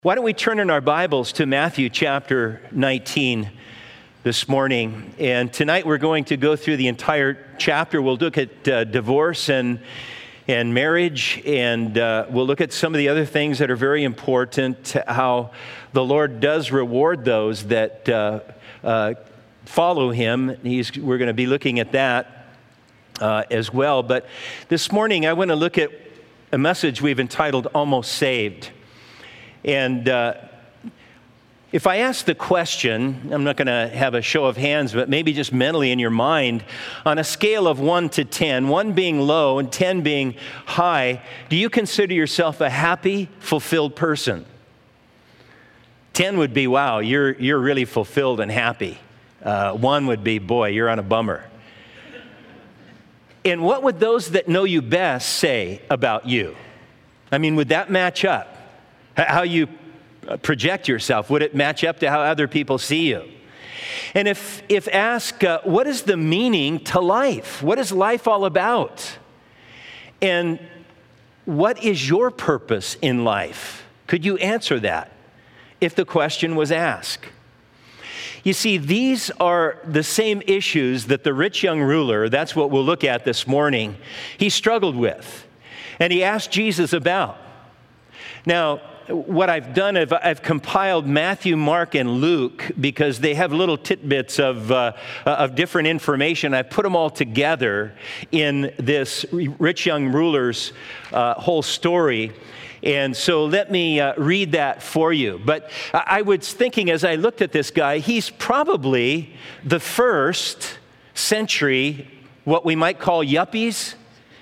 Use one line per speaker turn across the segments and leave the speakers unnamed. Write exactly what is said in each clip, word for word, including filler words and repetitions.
Why don't we turn in our Bibles to Matthew chapter nineteen this morning. And tonight we're going to go through the entire chapter. We'll look at uh, divorce and and marriage, and uh, we'll look at some of the other things that are very important, how the Lord does reward those that uh, uh, follow Him. He's, we're going to be looking at that uh, as well. But this morning I want to look at a message we've entitled Almost Saved. And uh, if I ask the question, I'm not going to have a show of hands, but maybe just mentally in your mind, on a scale of one to ten, one being low and ten being high, do you consider yourself a happy, fulfilled person? ten would be, wow, you're, you're really fulfilled and happy. Uh, one would be, boy, you're on a bummer. And what would those that know you best say about you? I mean, would that match up? How you project yourself, would it match up to how other people see you? And if if asked, uh, what is the meaning to life? What is life all about? And what is your purpose in life? Could you answer that if the question was asked? You see, these are the same issues that the rich young ruler, that's what we'll look at this morning, he struggled with. And he asked Jesus about. Now, what I've done, I've, I've compiled Matthew, Mark, and Luke because they have little tidbits of, uh, of different information. I put them all together in this rich young ruler's uh, whole story. And so let me uh, read that for you. But I was thinking as I looked at this guy, he's probably the first century, what we might call yuppies.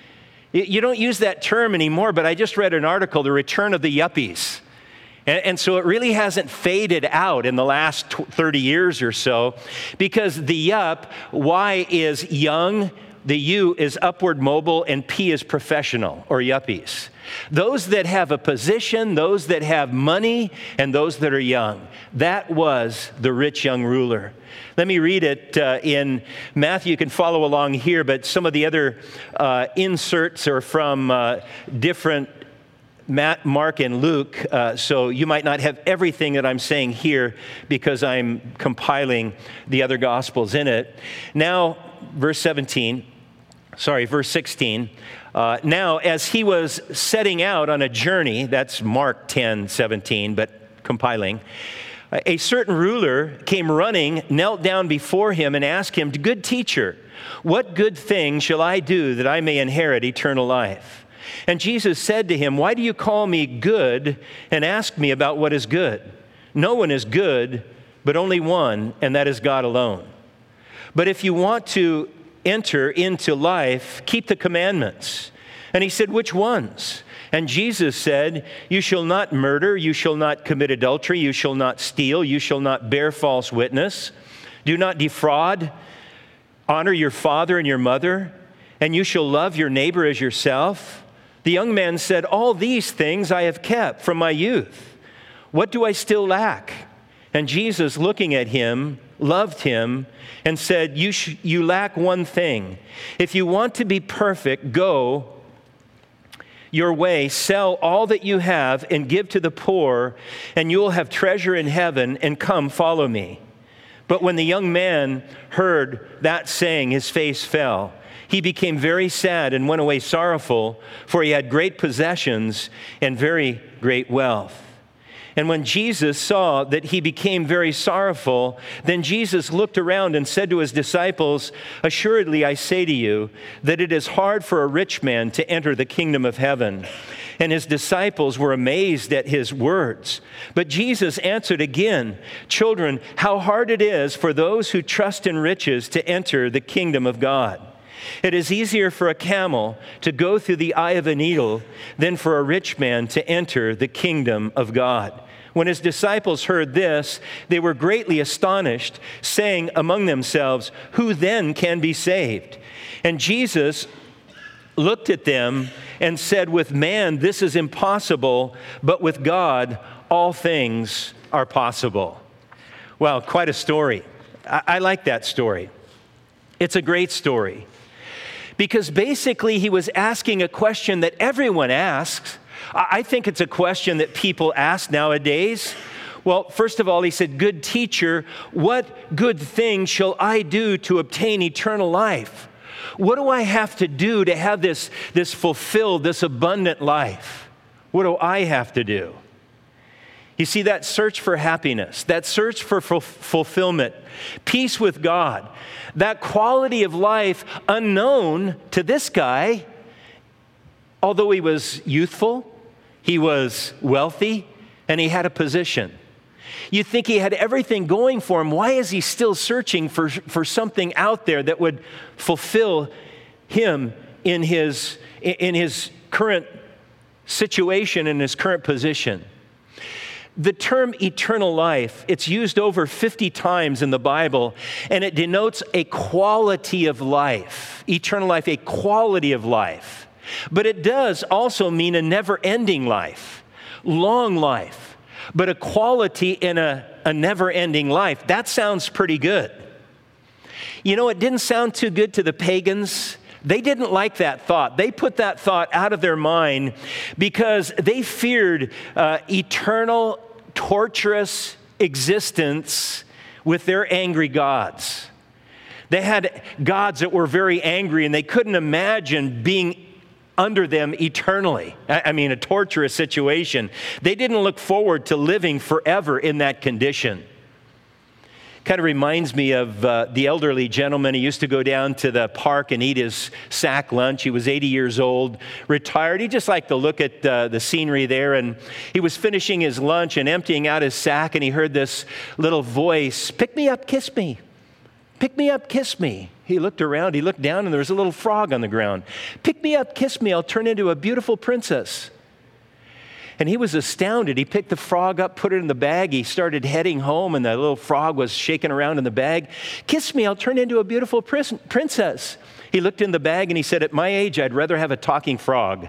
You don't use that term anymore, but I just read an article, The Return of the Yuppies. And, and so it really hasn't faded out in the last thirty years or so, because the yup, Y is young, the U is upward mobile, and P is professional, or yuppies. Those that have a position, those that have money, and those that are young. That was the rich young ruler. Let me read it uh, in Matthew. You can follow along here, but some of the other uh, inserts are from uh, different Matt, Mark, and Luke, uh, so you might not have everything that I'm saying here because I'm compiling the other Gospels in it. Now, verse seventeen, sorry, verse sixteen. Uh, now, as he was setting out on a journey, that's Mark ten seventeen, but compiling, a certain ruler came running, knelt down before him, and asked him, "Good teacher, what good thing shall I do that I may inherit eternal life?" And Jesus said to him, "Why do you call me good and ask me about what is good? No one is good, but only one, and that is God alone. But if you want to enter into life, keep the commandments." And he said, "Which ones?" And Jesus said, "You shall not murder, you shall not commit adultery, you shall not steal, you shall not bear false witness, do not defraud, honor your father and your mother, and you shall love your neighbor as yourself." The young man said, "All these things I have kept from my youth. What do I still lack?" And Jesus, looking at him, loved him and said, you, sh- you lack one thing. If you want to be perfect, go your way, sell all that you have and give to the poor, and you will have treasure in heaven, and come follow me." But when the young man heard that saying, his face fell. He became very sad and went away sorrowful, for he had great possessions and very great wealth. And when Jesus saw that he became very sorrowful, then Jesus looked around and said to his disciples, "Assuredly, I say to you that it is hard for a rich man to enter the kingdom of heaven." And his disciples were amazed at his words. But Jesus answered again, "Children, how hard it is for those who trust in riches to enter the kingdom of God. It is easier for a camel to go through the eye of a needle than for a rich man to enter the kingdom of God." When his disciples heard this, they were greatly astonished, saying among themselves, "Who then can be saved?" And Jesus looked at them and said, "With man this is impossible, but with God all things are possible." Well, quite a story. I, I like that story. It's a great story. Because basically he was asking a question that everyone asks, I think it's a question that people ask nowadays. Well, first of all, he said, good teacher, what good thing shall I do to obtain eternal life? What do I have to do to have this, this fulfilled, this abundant life? What do I have to do? You see, that search for happiness, that search for ful- fulfillment, peace with God, that quality of life unknown to this guy, although he was youthful, he was wealthy, and he had a position. You think he had everything going for him. Why is he still searching for, for something out there that would fulfill him in his, in his current situation, in his current position? The term eternal life, it's used over fifty times in the Bible, and it denotes a quality of life. Eternal life, a quality of life. But it does also mean a never-ending life, long life. But a quality in a, a never-ending life, that sounds pretty good. You know, it didn't sound too good to the pagans. They didn't like that thought. They put that thought out of their mind because they feared uh, eternal, torturous existence with their angry gods. They had gods that were very angry, and they couldn't imagine being under them eternally. I mean, a torturous situation. They didn't look forward to living forever in that condition. Kind of reminds me of uh, the elderly gentleman. He used to go down to the park and eat his sack lunch. He was eighty years old, retired. He just liked to look at uh, the scenery there. And he was finishing his lunch and emptying out his sack, and he heard this little voice, "Pick me up, kiss me. Pick me up, kiss me." He looked around, he looked down, and there was a little frog on the ground. "Pick me up, kiss me, I'll turn into a beautiful princess." And he was astounded. He picked the frog up, put it in the bag. He started heading home, and the little frog was shaking around in the bag. "Kiss me, I'll turn into a beautiful prin- princess. He looked in the bag, and he said, "At my age, I'd rather have a talking frog."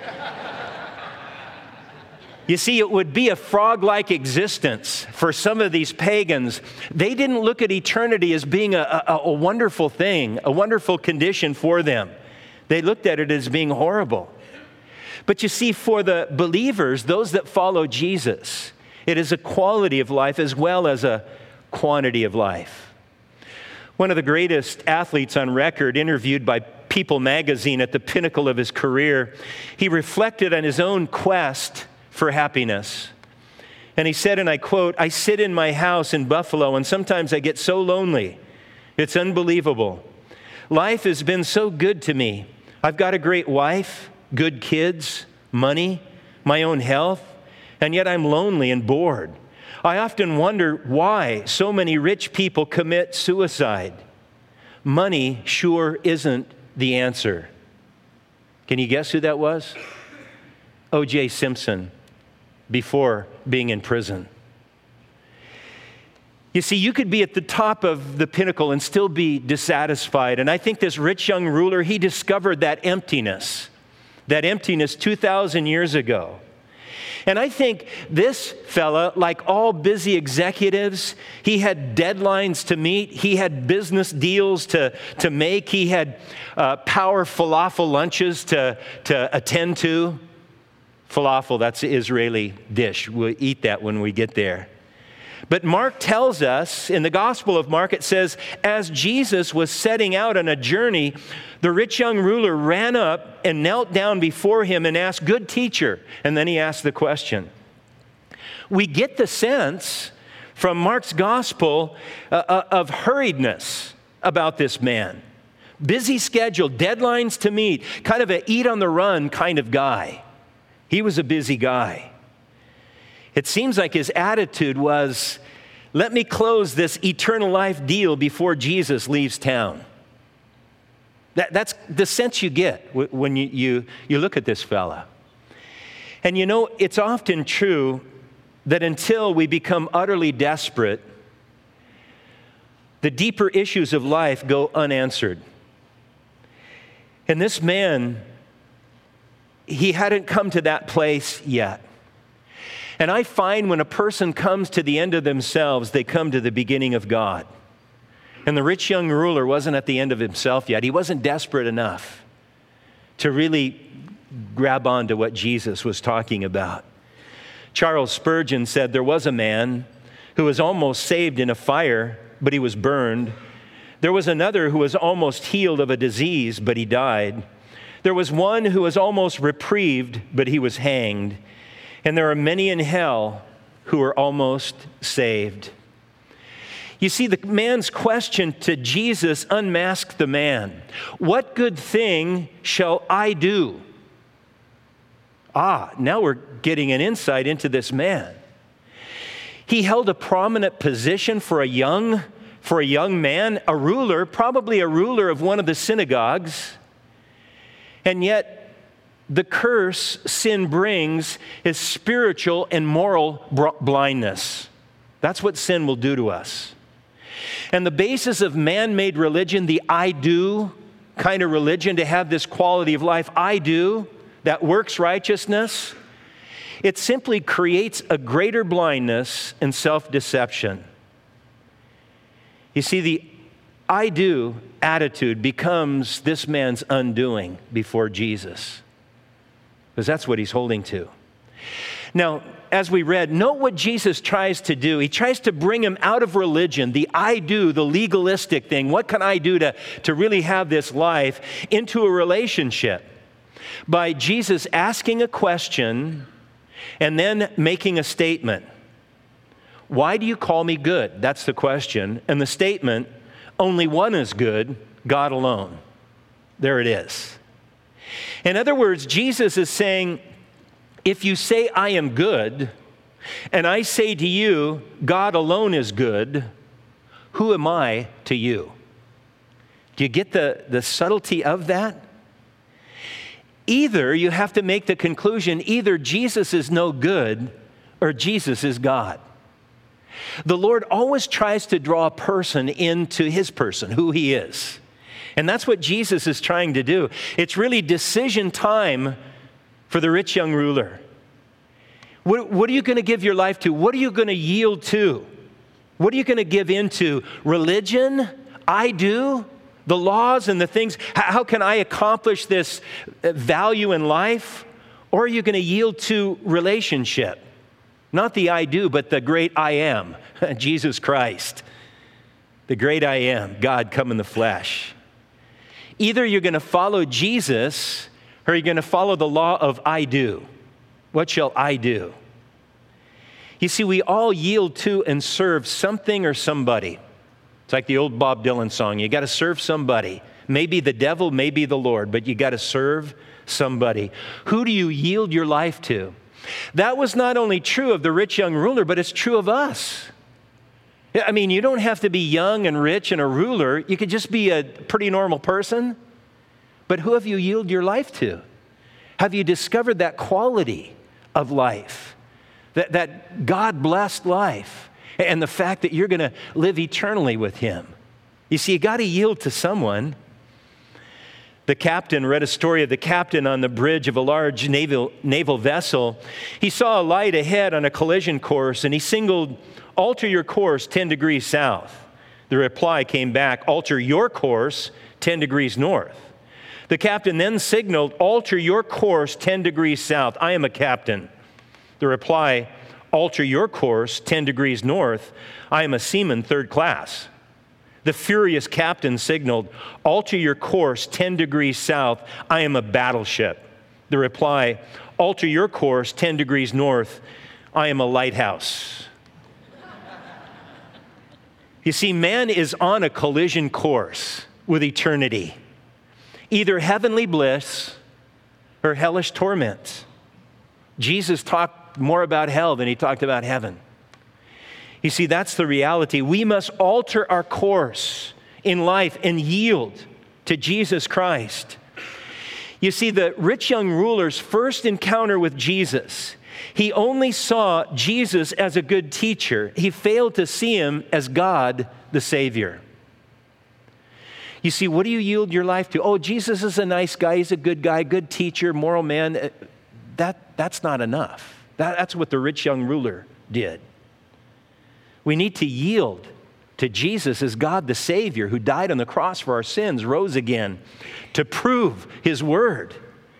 You see, it would be a frog-like existence for some of these pagans. They didn't look at eternity as being a, a, a wonderful thing, a wonderful condition for them. They looked at it as being horrible. But you see, for the believers, those that follow Jesus, it is a quality of life as well as a quantity of life. One of the greatest athletes on record, interviewed by People magazine at the pinnacle of his career, he reflected on his own quest for happiness. And he said, and I quote, "I sit in my house in Buffalo, and sometimes I get so lonely. It's unbelievable. Life has been so good to me. I've got a great wife, good kids, money, my own health, and yet I'm lonely and bored. I often wonder why so many rich people commit suicide. Money sure isn't the answer." Can you guess who that was? O J Simpson, before being in prison. You see, you could be at the top of the pinnacle and still be dissatisfied. And I think this rich young ruler, he discovered that emptiness, that emptiness two thousand years ago. And I think this fella, like all busy executives, he had deadlines to meet. He had business deals to, to make. He had uh, power falafel lunches to, to attend to. Falafel, that's the Israeli dish. We'll eat that when we get there. But Mark tells us, in the Gospel of Mark, it says, as Jesus was setting out on a journey, the rich young ruler ran up and knelt down before him and asked, "Good teacher." And then he asked the question. We get the sense from Mark's Gospel uh, of hurriedness about this man. Busy schedule, deadlines to meet, kind of an eat-on-the-run kind of guy. He was a busy guy. It seems like his attitude was, let me close this eternal life deal before Jesus leaves town. That, that's the sense you get when you, you, you look at this fella. And you know, it's often true that until we become utterly desperate, the deeper issues of life go unanswered. And this man, he hadn't come to that place yet. And I find when a person comes to the end of themselves, they come to the beginning of God. And the rich young ruler wasn't at the end of himself yet. He wasn't desperate enough to really grab onto what Jesus was talking about. Charles Spurgeon said there was a man who was almost saved in a fire, but he was burned. There was another who was almost healed of a disease, but he died. There was one who was almost reprieved, but he was hanged. And there are many in hell who are almost saved. You see, the man's question to Jesus unmasked the man. What good thing shall I do? Ah, now we're getting an insight into this man. He held a prominent position for a young, for a young man, a ruler, probably a ruler of one of the synagogues. And yet, the curse sin brings is spiritual and moral blindness. That's what sin will do to us. And the basis of man-made religion, the I do kind of religion, to have this quality of life, I do, that works righteousness, it simply creates a greater blindness and self-deception. You see, the I do attitude becomes this man's undoing before Jesus, because that's what he's holding to. Now, as we read, note what Jesus tries to do. He tries to bring him out of religion, the I do, the legalistic thing. What can I do to, to really have this life, into a relationship? By Jesus asking a question and then making a statement. Why do you call me good? That's the question. And the statement, only one is good, God alone. There it is. In other words, Jesus is saying, if you say I am good, and I say to you, God alone is good, who am I to you? Do you get the, the subtlety of that? Either you have to make the conclusion, either Jesus is no good or Jesus is God. The Lord always tries to draw a person into his person, who he is. And that's what Jesus is trying to do. It's really decision time for the rich young ruler. What, what are you going to give your life to? What are you going to yield to? What are you going to give into? Religion? I do? The laws and the things? How can I accomplish this value in life? Or are you going to yield to relationship? Not the I do, but the great I am, Jesus Christ. The great I am, God come in the flesh. Either you're going to follow Jesus or you're going to follow the law of I do. What shall I do? You see, we all yield to and serve something or somebody. It's like the old Bob Dylan song, you got to serve somebody. Maybe the devil, maybe the Lord, but you got to serve somebody. Who do you yield your life to? That was not only true of the rich young ruler, but it's true of us. I mean, you don't have to be young and rich and a ruler. You could just be a pretty normal person. But who have you yielded your life to? Have you discovered that quality of life, that, that God-blessed life, and the fact that you're going to live eternally with him? You see, you got to yield to someone. The captain read a story of the captain on the bridge of a large naval, naval vessel. He saw a light ahead on a collision course, and he signaled, alter your course ten degrees south. The reply came back, alter your course ten degrees north. The captain then signaled, alter your course ten degrees south. I am a captain. The reply, alter your course ten degrees north. I am a seaman third class. The furious captain signaled, alter your course ten degrees south. I am a battleship. The reply, alter your course ten degrees north. I am a lighthouse. You see, man is on a collision course with eternity. Either heavenly bliss or hellish torment. Jesus talked more about hell than he talked about heaven. You see, that's the reality. We must alter our course in life and yield to Jesus Christ. You see, the rich young ruler's first encounter with Jesus, he only saw Jesus as a good teacher. He failed to see him as God, the Savior. You see, what do you yield your life to? Oh, Jesus is a nice guy. He's a good guy, good teacher, moral man. That, that's not enough. That, that's what the rich young ruler did. We need to yield to Jesus as God the Savior who died on the cross for our sins, rose again to prove his word.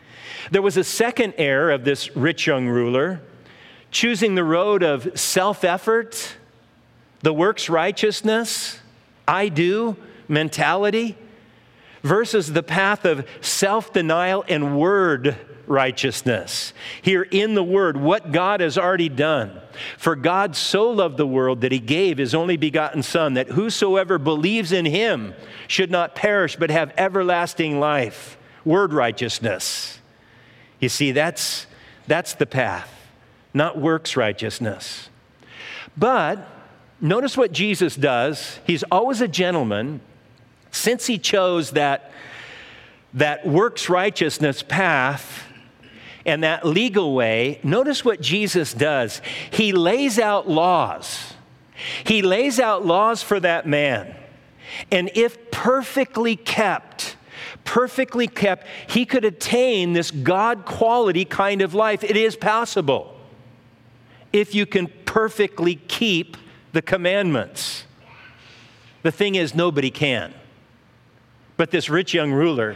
There was a second error of this rich young ruler, choosing the road of self-effort, the works righteousness, I do mentality, versus the path of self-denial and word righteousness. Here in the Word, what God has already done. For God so loved the world that he gave his only begotten Son, that whosoever believes in him should not perish but have everlasting life. Word righteousness. You see, that's, that's the path, not works righteousness. But notice what Jesus does. He's always a gentleman. Since he chose that, that works righteousness path and that legal way, notice what Jesus does. He lays out laws. He lays out laws for that man. And if perfectly kept, perfectly kept, he could attain this God quality kind of life. It is possible if you can perfectly keep the commandments. The thing is, nobody can. But this rich young ruler,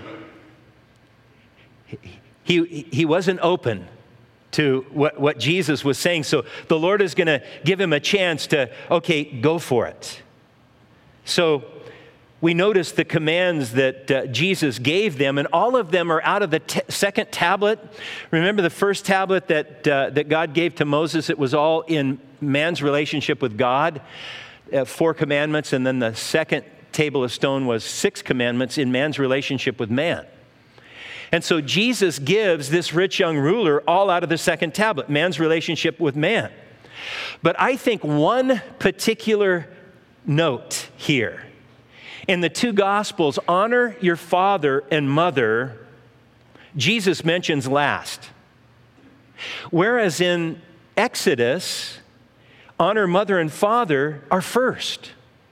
he, he wasn't open to what, what Jesus was saying. So the Lord is going to give him a chance to, okay, go for it. So we notice the commands that uh, Jesus gave them, and all of them are out of the t- second tablet. Remember the first tablet that, uh, that God gave to Moses? It was all in man's relationship with God, uh, four commandments, and then the second table of stone was six commandments in man's relationship with man. And so Jesus gives this rich young ruler all out of the second tablet, man's relationship with man. But I think one particular note here, in the two Gospels, honor your father and mother, Jesus mentions last. Whereas in Exodus, honor mother and father are first.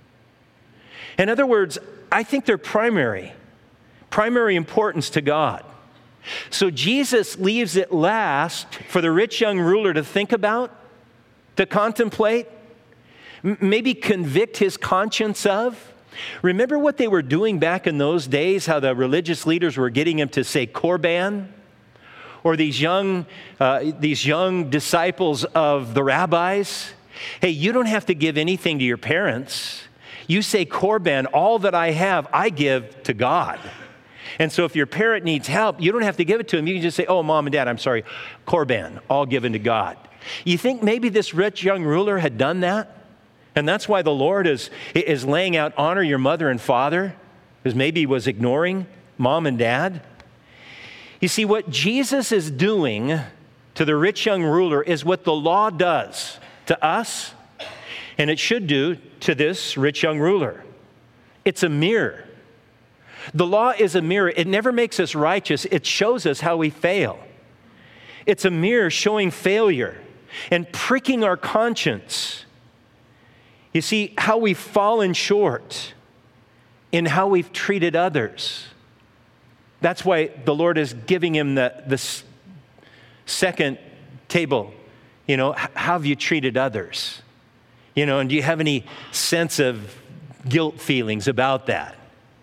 In other words, I think they're primary, primary importance to God. So Jesus leaves it last for the rich young ruler to think about, to contemplate, m- maybe convict his conscience of. Remember what they were doing back in those days, how the religious leaders were getting him to say korban? Or these young, uh, these young disciples of the rabbis, hey, you don't have to give anything to your parents. You say korban, all that I have, I give to God. And so if your parent needs help, you don't have to give it to him. You can just say, oh, mom and dad, I'm sorry, korban, all given to God. You think maybe this rich young ruler had done that? And that's why the Lord is, is laying out, honor your mother and father, because maybe he was ignoring mom and dad. You see, what Jesus is doing to the rich young ruler is what the law does to us, and it should do to this rich young ruler. It's a mirror. The law is a mirror. It never makes us righteous. It shows us how we fail. It's a mirror showing failure and pricking our conscience. You see, how we've fallen short in how we've treated others. That's why the Lord is giving him the, the second table. You know, how have you treated others? You know, and do you have any sense of guilt feelings about that?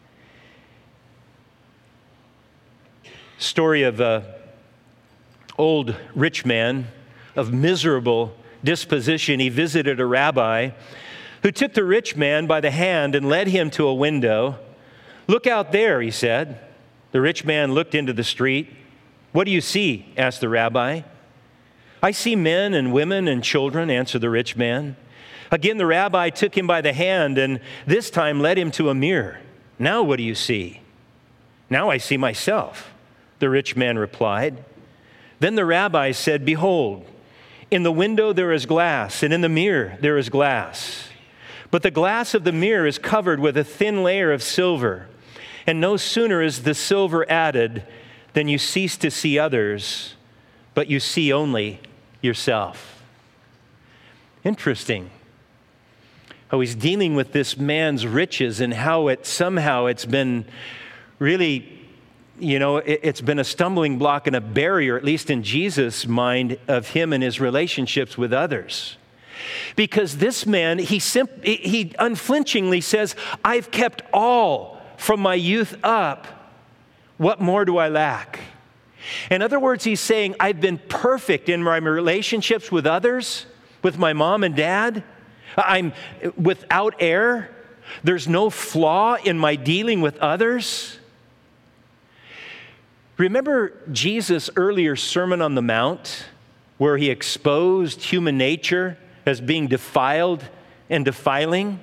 Story of an old rich man of miserable disposition. He visited a rabbi who took the rich man by the hand and led him to a window. Look out there, he said. The rich man looked into the street. What do you see? Asked the rabbi. I see men and women and children, answered the rich man. Again, the rabbi took him by the hand and this time led him to a mirror. Now what do you see? Now I see myself, the rich man replied. Then the rabbi said, behold, in the window there is glass, and in the mirror there is glass. But the glass of the mirror is covered with a thin layer of silver, and no sooner is the silver added than you cease to see others, but you see only yourself. Interesting how he's dealing with this man's riches and how it somehow it's been really, you know, it, it's been a stumbling block and a barrier, at least in Jesus' mind, of him and his relationships with others. Because this man, he, simp- he unflinchingly says, I've kept all from my youth up. What more do I lack? In other words, he's saying, I've been perfect in my relationships with others, with my mom and dad. I'm without error. There's no flaw in my dealing with others. Remember Jesus' earlier Sermon on the Mount, where he exposed human nature as being defiled and defiling?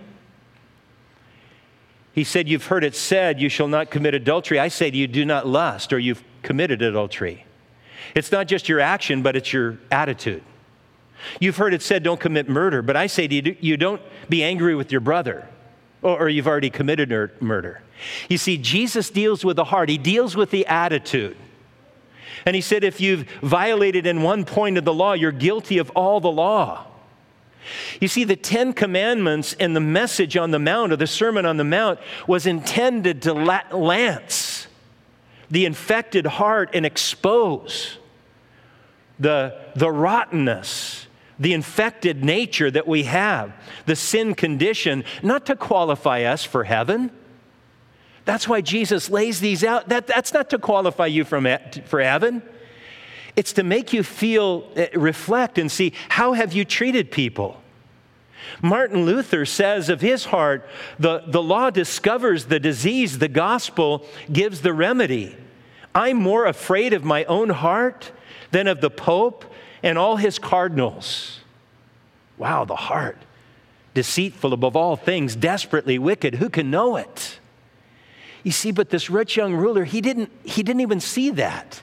He said, you've heard it said, you shall not commit adultery. I say to you, do not lust, or you've committed adultery. It's not just your action, but it's your attitude. You've heard it said, don't commit murder. But I say to you, you don't be angry with your brother, or, or you've already committed murder. You see, Jesus deals with the heart. He deals with the attitude. And he said, if you've violated in one point of the law, you're guilty of all the law. You see, the Ten Commandments and the message on the Mount, or the Sermon on the Mount, was intended to lance the infected heart and expose the, the rottenness, the infected nature that we have, the sin condition, not to qualify us for heaven. That's why Jesus lays these out. That, that's not to qualify you from, for heaven. It's to make you feel, reflect and see, how have you treated people? Martin Luther says of his heart, the, the law discovers the disease, the gospel gives the remedy. I'm more afraid of my own heart than of the Pope and all his cardinals. Wow, the heart, deceitful above all things, desperately wicked. Who can know it? You see, but this rich young ruler, he didn't, he didn't even see that.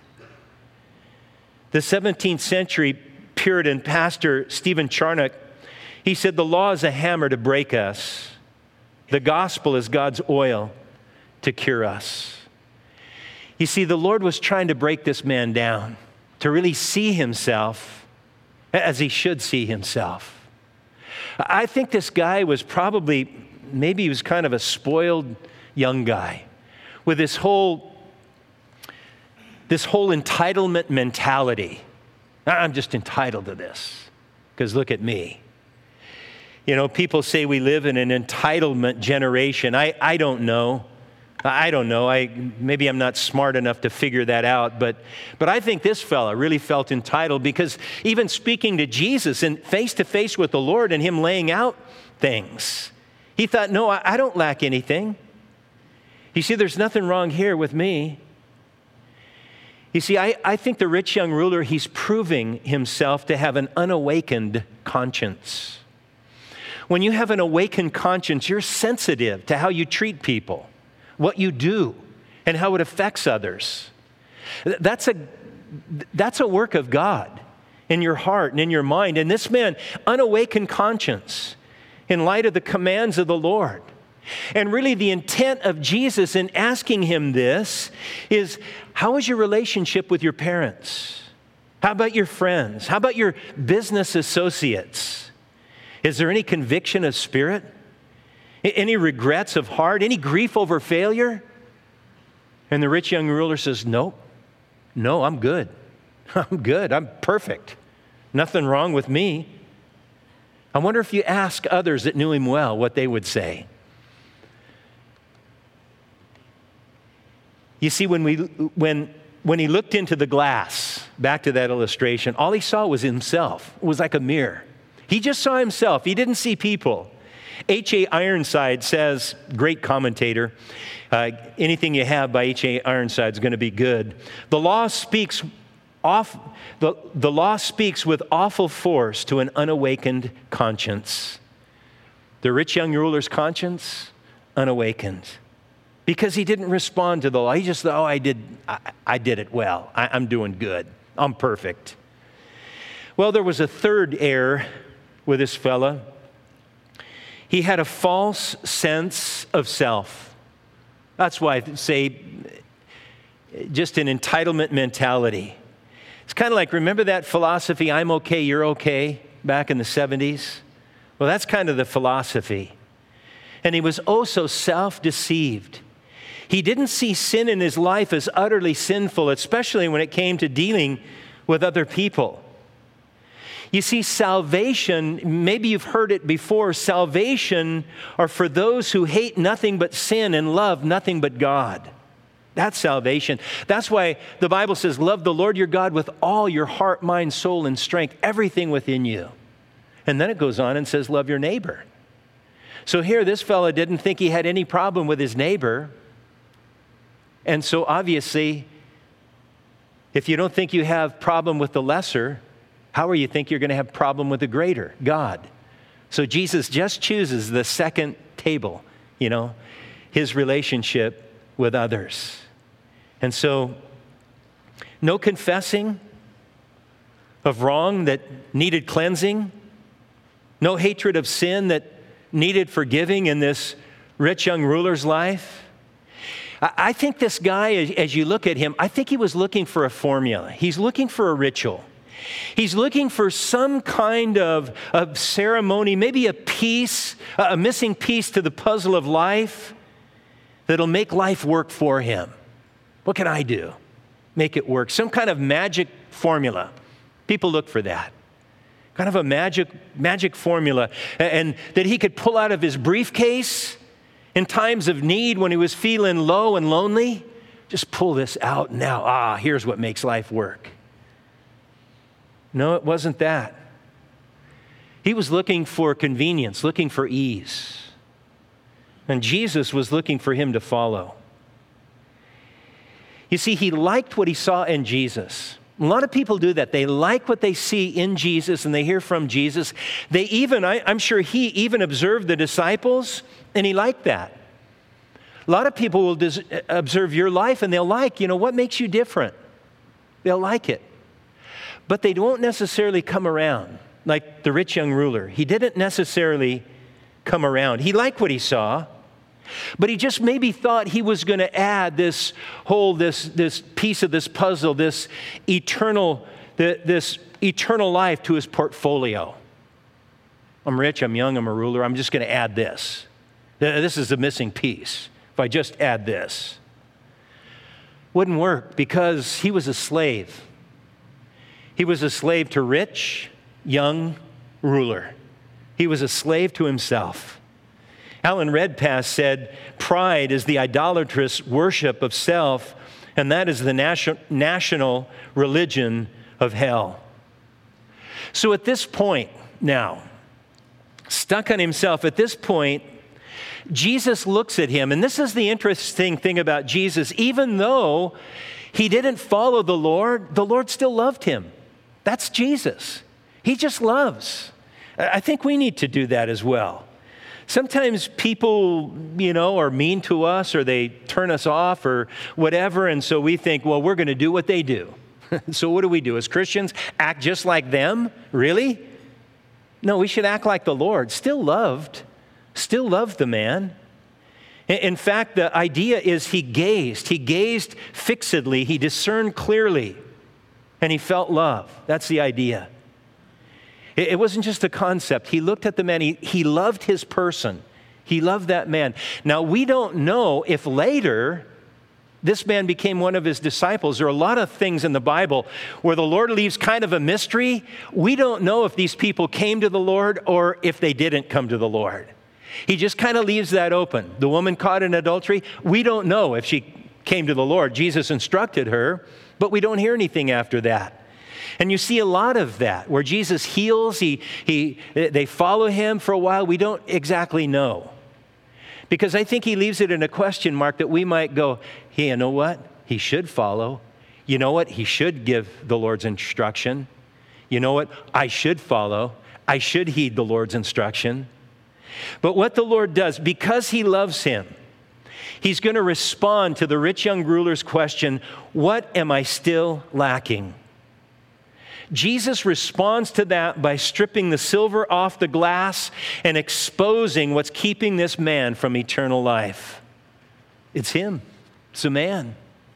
The seventeenth century Puritan pastor, Stephen Charnock, he said, the law is a hammer to break us. The gospel is God's oil to cure us. You see, the Lord was trying to break this man down, to really see himself as he should see himself. I think this guy was probably, maybe he was kind of a spoiled young guy with this whole This whole entitlement mentality. I'm just entitled to this because look at me. You know, people say we live in an entitlement generation. I, I don't know. I don't know. I, maybe I'm not smart enough to figure that out. But, but I think this fella really felt entitled because even speaking to Jesus and face to face with the Lord and him laying out things, he thought, no, I, I don't lack anything. You see, there's nothing wrong here with me. You see, I, I think the rich young ruler, he's proving himself to have an unawakened conscience. When you have an awakened conscience, you're sensitive to how you treat people, what you do, and how it affects others. That's a, that's a work of God in your heart and in your mind. And this man, unawakened conscience in light of the commands of the Lord. And really the intent of Jesus in asking him this is, how is your relationship with your parents? How about your friends? How about your business associates? Is there any conviction of spirit? Any regrets of heart? Any grief over failure? And the rich young ruler says, nope, no, I'm good. I'm good. I'm perfect. Nothing wrong with me. I wonder if you ask others that knew him well what they would say. You see, when we when when he looked into the glass, back to that illustration, all he saw was himself. It was like a mirror. He just saw himself. He didn't see people. H A Ironside says, great commentator, uh, anything you have by H A Ironside is going to be good. The law speaks off, the, the law speaks with awful force to an unawakened conscience. The rich young ruler's conscience, unawakened. Because he didn't respond to the law. He just thought, oh, I did, I, I did it well. I, I'm doing good. I'm perfect. Well, there was a third error with this fella. He had a false sense of self. That's why I say just an entitlement mentality. It's kind of like, remember that philosophy, I'm okay, you're okay, back in the seventies? Well, that's kind of the philosophy. And he was oh so self-deceived. He didn't see sin in his life as utterly sinful, especially when it came to dealing with other people. You see, salvation, maybe you've heard it before, salvation are for those who hate nothing but sin and love nothing but God. That's salvation. That's why the Bible says, love the Lord your God with all your heart, mind, soul, and strength, everything within you. And then it goes on and says, love your neighbor. So here, this fella didn't think he had any problem with his neighbor. And so obviously, if you don't think you have problem with the lesser, how are you think you're going to have problem with the greater, God? So Jesus just chooses the second table, you know, his relationship with others. And so, no confessing of wrong that needed cleansing, no hatred of sin that needed forgiving in this rich young ruler's life. I think this guy, as you look at him, I think he was looking for a formula. He's looking for a ritual. He's looking for some kind of, of ceremony, maybe a piece, a missing piece to the puzzle of life that'll make life work for him. What can I do? Make it work. Some kind of magic formula. People look for that. Kind of a magic, magic formula. And that he could pull out of his briefcase in times of need when he was feeling low and lonely. Just pull this out now. Ah, here's what makes life work. No, it wasn't that. He was looking for convenience, looking for ease. And Jesus was looking for him to follow. You see, he liked what he saw in Jesus. A lot of people do that. They like what they see in Jesus and they hear from Jesus. They even, I, I'm sure he even observed the disciples and he liked that. A lot of people will dis- observe your life and they'll like, you know, what makes you different? They'll like it. But they won't necessarily come around like the rich young ruler. He didn't necessarily come around. He liked what he saw, but he just maybe thought he was going to add this whole, this, this piece of this puzzle, this eternal, this eternal life to his portfolio. I'm rich, I'm young, I'm a ruler, I'm just going to add this. This is the missing piece. If I just add this. Wouldn't work because he was a slave. He was a slave to rich, young ruler. He was a slave to himself. Alan Redpath said, pride is the idolatrous worship of self, and that is the nation, national religion of hell. So at this point now, stuck on himself, at this point, Jesus looks at him, and this is the interesting thing about Jesus. Even though he didn't follow the Lord, the Lord still loved him. That's Jesus. He just loves. I think we need to do that as well. Sometimes people, you know, are mean to us or they turn us off or whatever, and so we think, well, we're going to do what they do. So what do we do as Christians? Act just like them? Really? No, we should act like the Lord. Still loved. Still loved the man. In fact, the idea is he gazed. He gazed fixedly. He discerned clearly. And he felt love. That's the idea. It wasn't just a concept. He looked at the man. He, he loved his person. He loved that man. Now, we don't know if later this man became one of his disciples. There are a lot of things in the Bible where the Lord leaves kind of a mystery. We don't know if these people came to the Lord or if they didn't come to the Lord. He just kind of leaves that open. The woman caught in adultery, we don't know if she came to the Lord. Jesus instructed her, but we don't hear anything after that. And you see a lot of that, where Jesus heals, he, he, they follow him for a while. We don't exactly know. Because I think he leaves it in a question mark that we might go, hey, you know what? He should follow. You know what? He should give the Lord's instruction. You know what? I should follow. I should heed the Lord's instruction. But what the Lord does, because he loves him, he's going to respond to the rich young ruler's question, what am I still lacking? Jesus responds to that by stripping the silver off the glass and exposing what's keeping this man from eternal life. It's him. It's a man.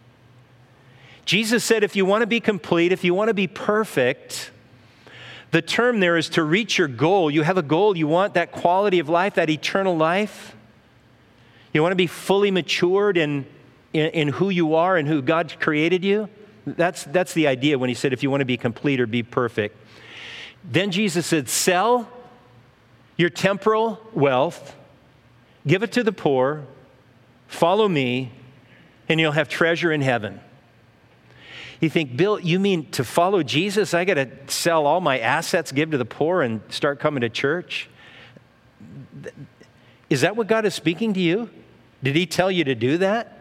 Jesus said, if you want to be complete, if you want to be perfect, the term there is to reach your goal. You have a goal. You want that quality of life, that eternal life. You want to be fully matured in, in, in who you are and who God created you. That's, that's the idea when he said, if you want to be complete or be perfect. Then Jesus said, sell your temporal wealth, give it to the poor, follow me, and you'll have treasure in heaven. You think, Bill, you mean to follow Jesus, I got to sell all my assets, give to the poor, and start coming to church? Is that what God is speaking to you? Did he tell you to do that?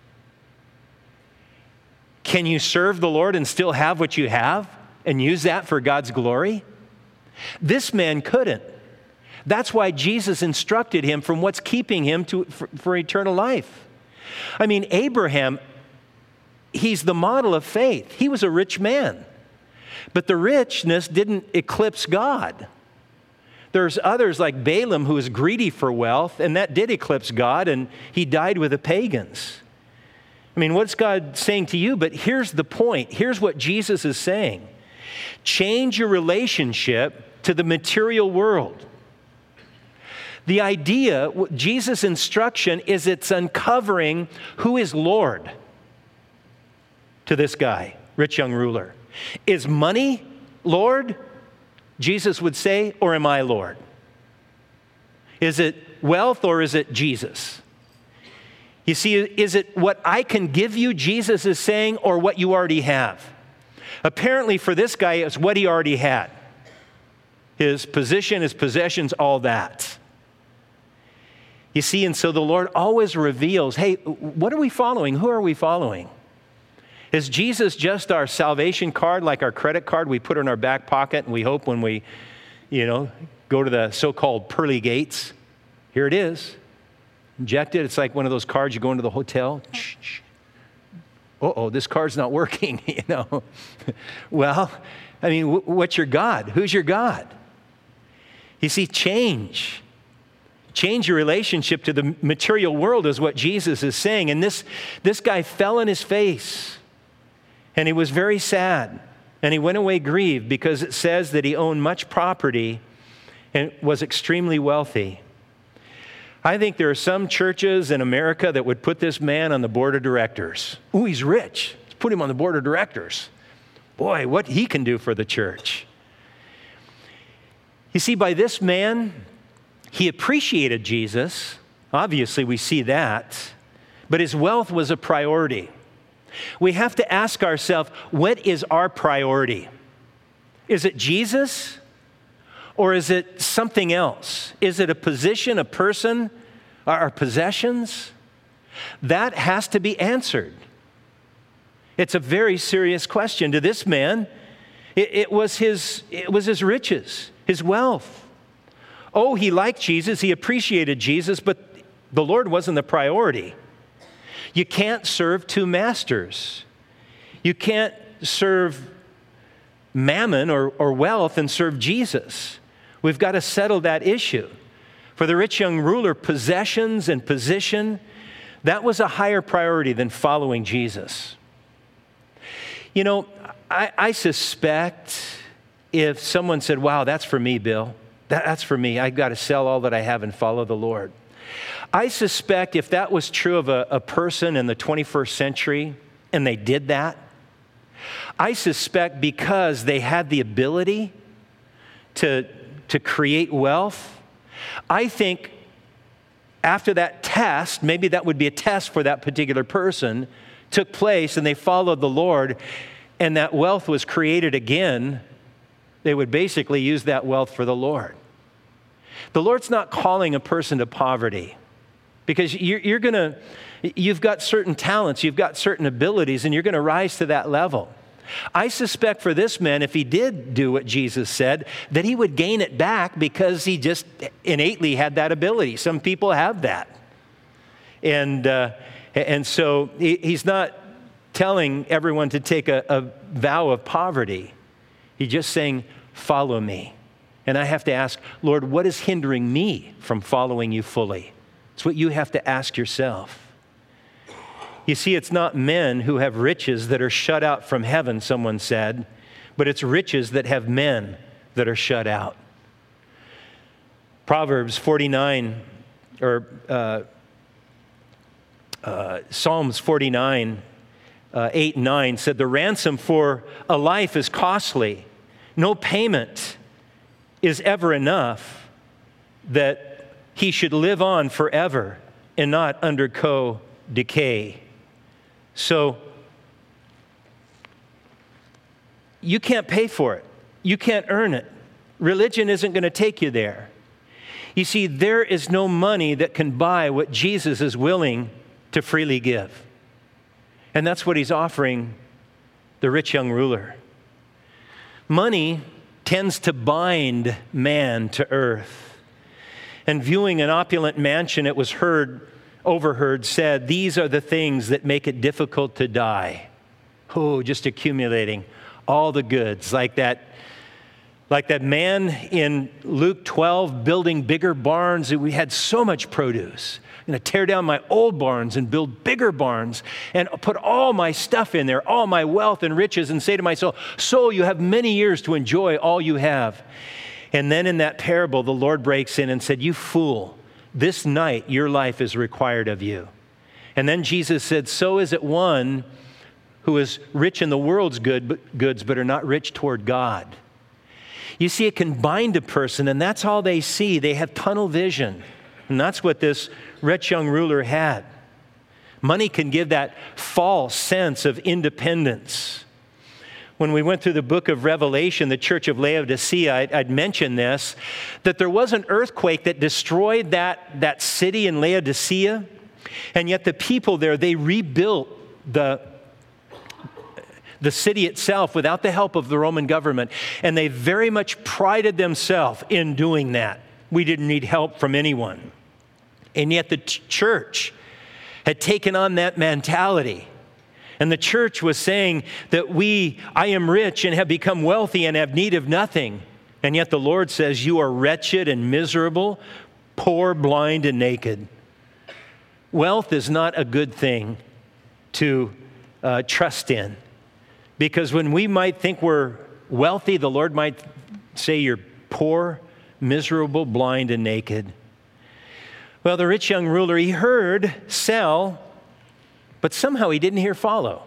Can you serve the Lord and still have what you have and use that for God's glory? This man couldn't. That's why Jesus instructed him from what's keeping him to, for, for eternal life. I mean, Abraham, he's the model of faith. He was a rich man, but the richness didn't eclipse God. There's others like Balaam who was greedy for wealth, and that did eclipse God, and he died with the pagans. I mean, what's God saying to you? But here's the point. Here's what Jesus is saying. Change your relationship to the material world. The idea, Jesus' instruction is it's uncovering who is Lord to this guy, rich young ruler. Is money Lord, Jesus would say, or am I Lord? Is it wealth or is it Jesus? You see, is it what I can give you, Jesus is saying, or what you already have? Apparently for this guy, it's what he already had. His position, his possessions, all that. You see, and so the Lord always reveals, hey, what are we following? Who are we following? Is Jesus just our salvation card, like our credit card we put in our back pocket and we hope when we, you know, go to the so-called pearly gates, here it is, inject it. It's like one of those cards you go into the hotel. Uh-oh, this card's not working, you know. Well, I mean, w- what's your God? Who's your God? You see, change. Change your relationship to the material world is what Jesus is saying. And this, this guy fell on his face. And he was very sad. And he went away grieved because it says that he owned much property and was extremely wealthy. I think there are some churches in America that would put this man on the board of directors. Ooh, he's rich. Let's put him on the board of directors. Boy, what he can do for the church. You see, by this man, he appreciated Jesus. Obviously, we see that. But his wealth was a priority. We have to ask ourselves, what is our priority? Is it Jesus? Or is it something else? Is it a position, a person, our possessions? That has to be answered. It's a very serious question. To this man, it, it was his, it was his riches, his wealth. Oh, he liked Jesus, he appreciated Jesus, but the Lord wasn't the priority. You can't serve two masters. You can't serve mammon or, or wealth and serve Jesus. We've got to settle that issue. For the rich young ruler, possessions and position, that was a higher priority than following Jesus. You know, I, I suspect if someone said, wow, that's for me, Bill. That, that's for me. I've got to sell all that I have and follow the Lord. I suspect if that was true of a, a person in the twenty-first century and they did that, I suspect because they had the ability to, to create wealth, I think after that test, maybe that would be a test for that particular person, took place and they followed the Lord and that wealth was created again, they would basically use that wealth for the Lord. The Lord's not calling a person to poverty because you're, you're going to, you've got certain talents, you've got certain abilities, and you're going to rise to that level. I suspect for this man, if he did do what Jesus said, that he would gain it back because he just innately had that ability. Some people have that. And, uh, and so he, he's not telling everyone to take a, a vow of poverty. He's just saying, follow me. And I have to ask, Lord, what is hindering me from following you fully? It's what you have to ask yourself. You see, it's not men who have riches that are shut out from heaven, someone said, but it's riches that have men that are shut out. Proverbs forty-nine, or uh, uh, Psalms forty-nine, uh, eight and nine said, the ransom for a life is costly. No payment is ever enough that he should live on forever and not undergo decay. So you can't pay for it. You can't earn it. Religion isn't going to take you there. You see, there is no money that can buy what Jesus is willing to freely give. And that's what he's offering the rich young ruler. Money tends to bind man to earth. And viewing an opulent mansion, it was heard, overheard, said, these are the things that make it difficult to die. Oh, just accumulating all the goods, like that Like that man in Luke twelve building bigger barns. We had so much produce. I'm going to tear down my old barns and build bigger barns and put all my stuff in there, all my wealth and riches, and say to my soul, soul, you have many years to enjoy all you have. And then in that parable, the Lord breaks in and said, you fool, this night your life is required of you. And then Jesus said, so is it one who is rich in the world's good, but, goods, but are not rich toward God. You see, it can bind a person, and that's all they see. They have tunnel vision. And that's what this rich young ruler had. Money can give that false sense of independence. When we went through the book of Revelation, the church of Laodicea, I'd, I'd mentioned this, that there was an earthquake that destroyed that, that city in Laodicea, and yet the people there, they rebuilt the the city itself without the help of the Roman government. And they very much prided themselves in doing that. We didn't need help from anyone. And yet the t- church had taken on that mentality. And the church was saying that we, I am rich and have become wealthy and have need of nothing. And yet the Lord says, you are wretched and miserable, poor, blind, and naked. Wealth is not a good thing to uh, trust in. Because when we might think we're wealthy, the Lord might say you're poor, miserable, blind, and naked. Well, the rich young ruler, he heard sell, but somehow he didn't hear follow.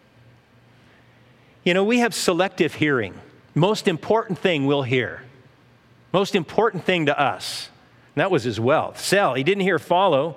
You know, we have selective hearing. Most important thing we'll hear. Most important thing to us. And that was his wealth. Sell. He didn't hear follow.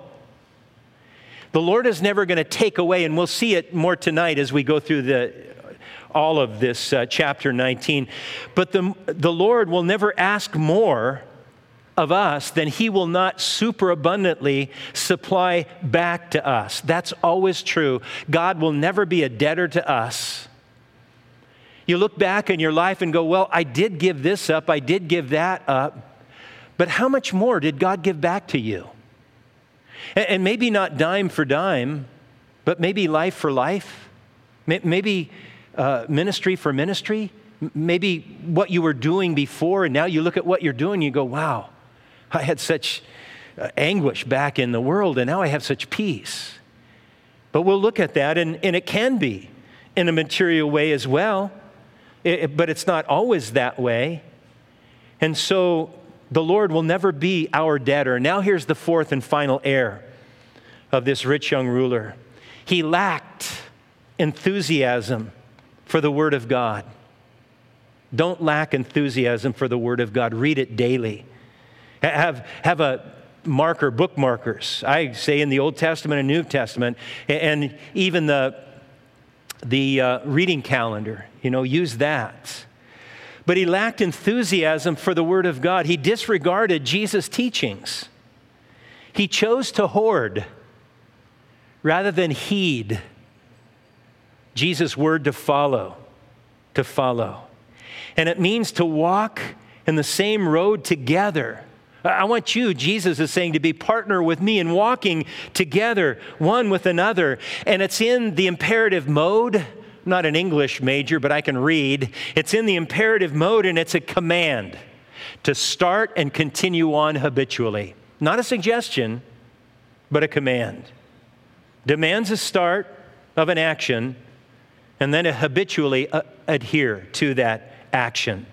The Lord is never going to take away, and we'll see it more tonight as we go through the all of this uh, chapter nineteen. But the, the Lord will never ask more of us than he will not superabundantly supply back to us. That's always true. God will never be a debtor to us. You look back in your life and go, well, I did give this up, I did give that up, but how much more did God give back to you? And, and maybe not dime for dime, but maybe life for life, maybe Uh, ministry for ministry, maybe what you were doing before, and now you look at what you're doing, you go, wow, I had such uh, anguish back in the world, and now I have such peace. But we'll look at that, and, and it can be in a material way as well, it, it, but it's not always that way. And so the Lord will never be our debtor. Now here's the fourth and final heir of this rich young ruler. He lacked enthusiasm for the Word of God. Don't lack enthusiasm for the Word of God. Read it daily. Have, have a marker, bookmarkers. I say in the Old Testament and New Testament, and even the, the uh, reading calendar, you know, use that. But he lacked enthusiasm for the Word of God. He disregarded Jesus' teachings. He chose to hoard rather than heed Jesus' word to follow, to follow. And it means to walk in the same road together. I want you, Jesus is saying, to be partner with me in walking together, one with another. And it's in the imperative mode. I'm not an English major, but I can read. It's in the imperative mode, and it's a command to start and continue on habitually. Not a suggestion, but a command. Demands a start of an action, and then to habitually uh, adhere to that action.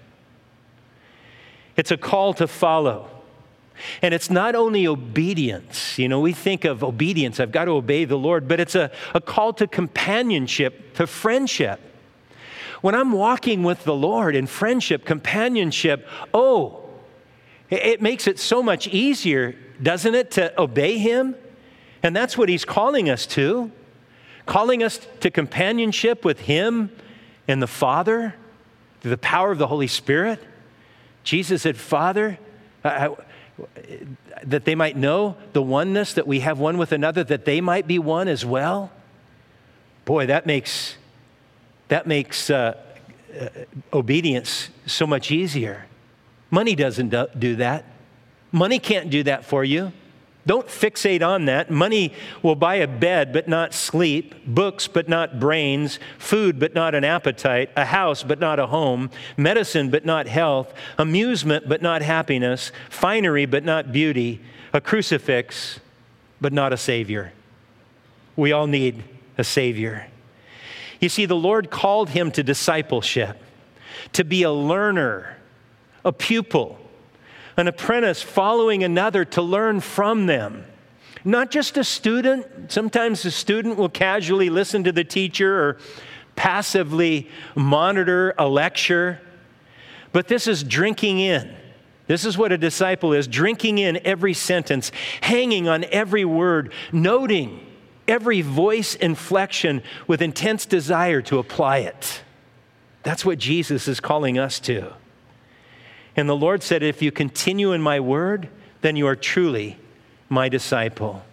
It's a call to follow. And it's not only obedience. You know, we think of obedience, I've got to obey the Lord, but it's a, a call to companionship, to friendship. When I'm walking with the Lord in friendship, companionship, oh, it, it makes it so much easier, doesn't it, to obey Him? And that's what He's calling us to. calling us to companionship with him and the Father through the power of the Holy Spirit. Jesus said, Father, I, that they might know the oneness, that we have one with another, that they might be one as well. Boy, that makes, that makes uh, uh, obedience so much easier. Money doesn't do, do that. Money can't do that for you. Don't fixate on that. Money will buy a bed but not sleep, books but not brains, food but not an appetite, a house but not a home, medicine but not health, amusement but not happiness, finery but not beauty, a crucifix but not a Savior. We all need a Savior. You see, the Lord called him to discipleship, to be a learner, a pupil, an apprentice following another to learn from them. Not just a student. Sometimes a student will casually listen to the teacher or passively monitor a lecture. But this is drinking in. This is what a disciple is, drinking in every sentence, hanging on every word, noting every voice inflection with intense desire to apply it. That's what Jesus is calling us to. And the Lord said, if you continue in my word, then you are truly my disciple.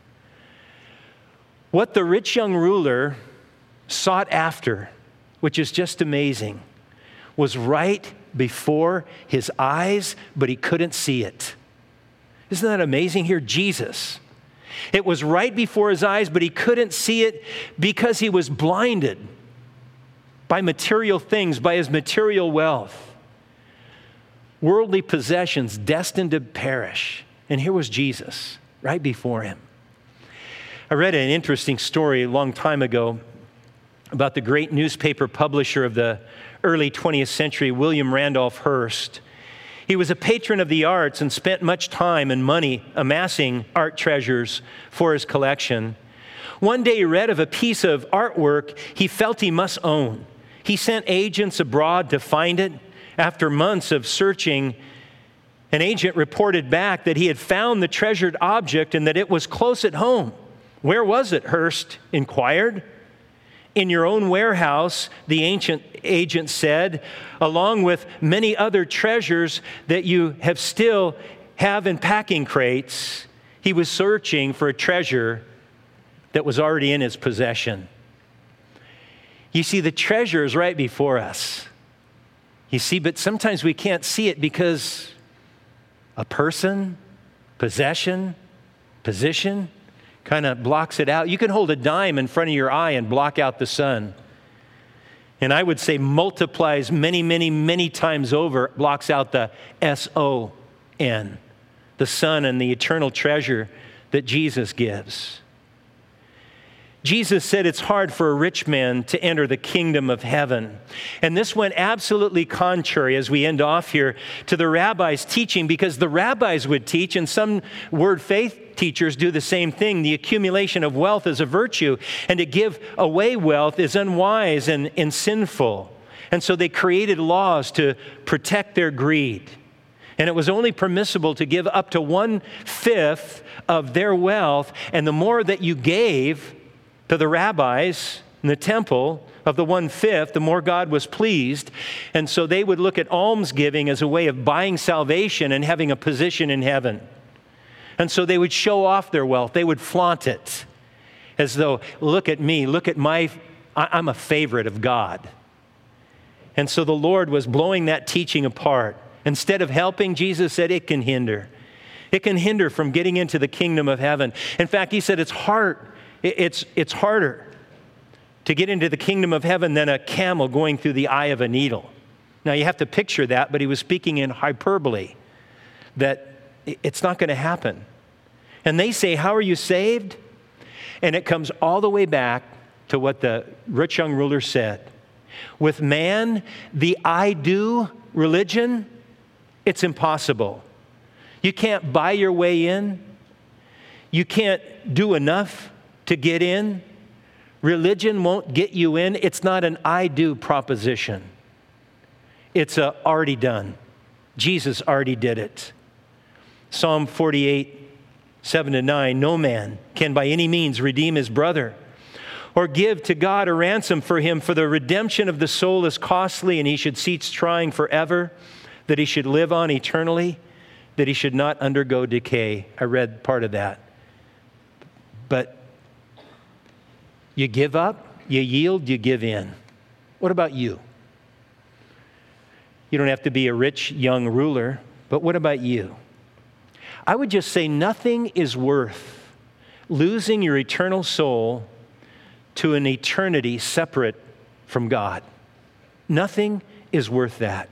What the rich young ruler sought after, which is just amazing, was right before his eyes, but he couldn't see it. Isn't that amazing? Here, Jesus. It was right before his eyes, but he couldn't see it because he was blinded by material things, by his material wealth. Worldly possessions destined to perish. And here was Jesus right before him. I read an interesting story a long time ago about the great newspaper publisher of the early twentieth century, William Randolph Hearst. He was a patron of the arts and spent much time and money amassing art treasures for his collection. One day he read of a piece of artwork he felt he must own. He sent agents abroad to find it. After months of searching, an agent reported back that he had found the treasured object and that it was close at home. Where was it? Hearst inquired. In your own warehouse, the ancient agent said, along with many other treasures that you have still have in packing crates. He was searching for a treasure that was already in his possession. You see, the treasure is right before us. You see, but sometimes we can't see it because a person, possession, position kind of blocks it out. You can hold a dime in front of your eye and block out the sun. And I would say multiplies many, many, many times over, blocks out the S O N, the sun and the eternal treasure that Jesus gives. Jesus said it's hard for a rich man to enter the kingdom of heaven. And this went absolutely contrary, as we end off here, to the rabbis' teaching, because the rabbis would teach, and some word faith teachers do the same thing, the accumulation of wealth is a virtue, and to give away wealth is unwise and, and sinful. And so they created laws to protect their greed. And it was only permissible to give up to one-fifth of their wealth, and the more that you gave to the rabbis in the temple of the one-fifth, the more God was pleased. And so they would look at almsgiving as a way of buying salvation and having a position in heaven. And so they would show off their wealth. They would flaunt it as though, look at me, look at my, I'm a favorite of God. And so the Lord was blowing that teaching apart. Instead of helping, Jesus said it can hinder. It can hinder from getting into the kingdom of heaven. In fact, he said it's hard. It's, it's harder to get into the kingdom of heaven than a camel going through the eye of a needle. Now, you have to picture that, but he was speaking in hyperbole, that it's not going to happen. And they say, how are you saved? And it comes all the way back to what the rich young ruler said. With man, the I do religion, it's impossible. You can't buy your way in. You can't do enough to get in. Religion won't get you in. It's not an I do proposition. It's a already done. Jesus already did it. Psalm forty-eight, seven to nine, no man can by any means redeem his brother. or give to God a ransom for him, for the redemption of the soul is costly, and he should cease trying forever, that he should live on eternally, that he should not undergo decay. I read part of that. But you give up, you yield, you give in. What about you? You don't have to be a rich young ruler, but what about you? I would just say nothing is worth losing your eternal soul to an eternity separate from God. Nothing is worth that.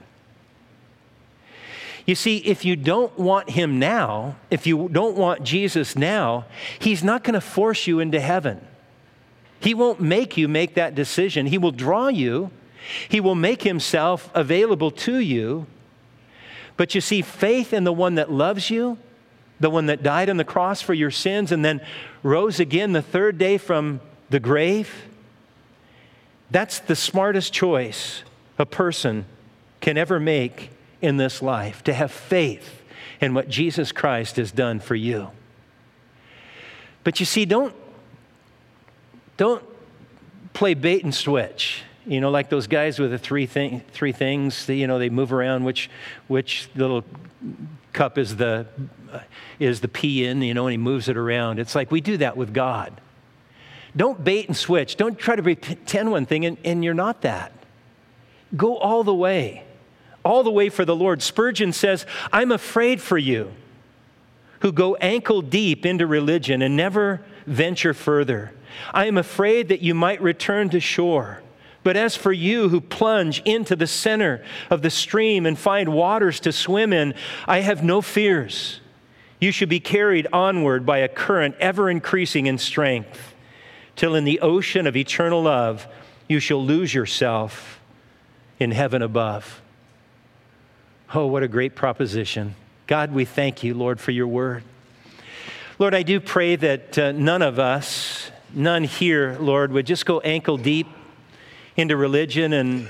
You see, if you don't want him now, if you don't want Jesus now, he's not going to force you into heaven. He won't make you make that decision. He will draw you. He will make himself available to you. But you see, faith in the one that loves you, the one that died on the cross for your sins and then rose again the third day from the grave, that's the smartest choice a person can ever make in this life, to have faith in what Jesus Christ has done for you. But you see, don't, don't play bait and switch. You know, like those guys with the three thing, three things. You know, they move around which which little cup is the uh, is the pea in. You know, and he moves it around. It's like we do that with God. Don't bait and switch. Don't try to pretend one thing and, and you're not that. Go all the way, all the way for the Lord. Spurgeon says, "I'm afraid for you, who go ankle deep into religion and never venture further. I am afraid that you might return to shore. But as for you who plunge into the center of the stream and find waters to swim in, I have no fears. You should be carried onward by a current ever increasing in strength, till in the ocean of eternal love you shall lose yourself in heaven above." Oh, what a great proposition. God, we thank you, Lord, for your word. Lord, I do pray that uh, none of us, none here, Lord, would just go ankle deep into religion and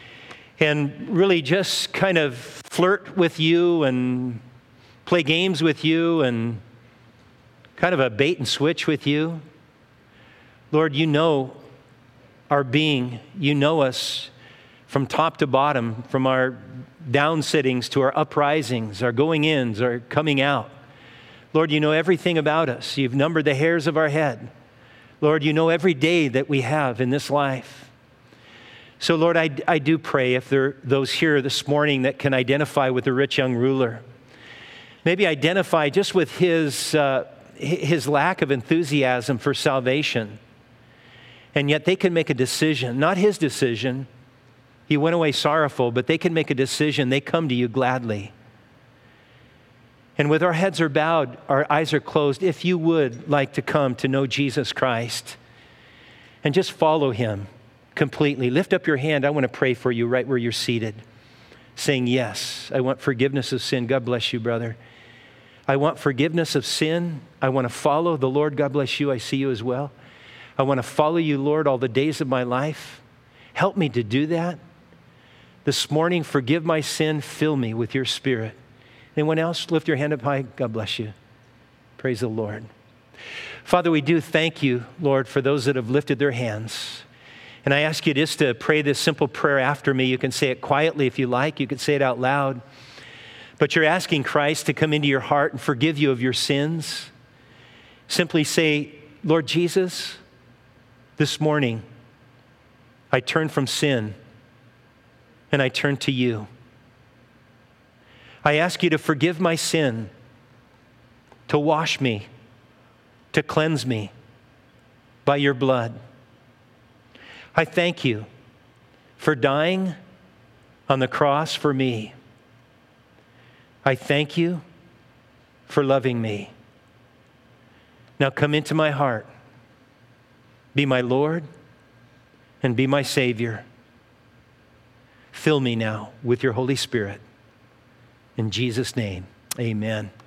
and really just kind of flirt with you and play games with you and kind of a bait and switch with you. Lord, you know our being. You know us from top to bottom, from our down sittings to our uprisings, our going ins, our coming out. Lord, you know everything about us. You've numbered the hairs of our head. Lord, you know every day that we have in this life. So, Lord, I, I do pray if there are those here this morning that can identify with the rich young ruler, maybe identify just with his, uh, his lack of enthusiasm for salvation, and yet they can make a decision, not his decision. He went away sorrowful, but they can make a decision. They come to you gladly. And with our heads are bowed, our eyes are closed, if you would like to come to know Jesus Christ and just follow him completely, lift up your hand. I want to pray for you right where you're seated, saying, yes, I want forgiveness of sin. God bless you, brother. I want forgiveness of sin. I want to follow the Lord. God bless you. I see you as well. I want to follow you, Lord, all the days of my life. Help me to do that. This morning, forgive my sin. Fill me with your Spirit. Anyone else? Lift your hand up high. God bless you. Praise the Lord. Father, we do thank you, Lord, for those that have lifted their hands. And I ask you just to pray this simple prayer after me. You can say it quietly if you like. You can say it out loud. But you're asking Christ to come into your heart and forgive you of your sins. Simply say, Lord Jesus, this morning I turn from sin and I turn to you. I ask you to forgive my sin, to wash me, to cleanse me by your blood. I thank you for dying on the cross for me. I thank you for loving me. Now come into my heart. Be my Lord and be my Savior. Fill me now with your Holy Spirit. In Jesus' name, amen.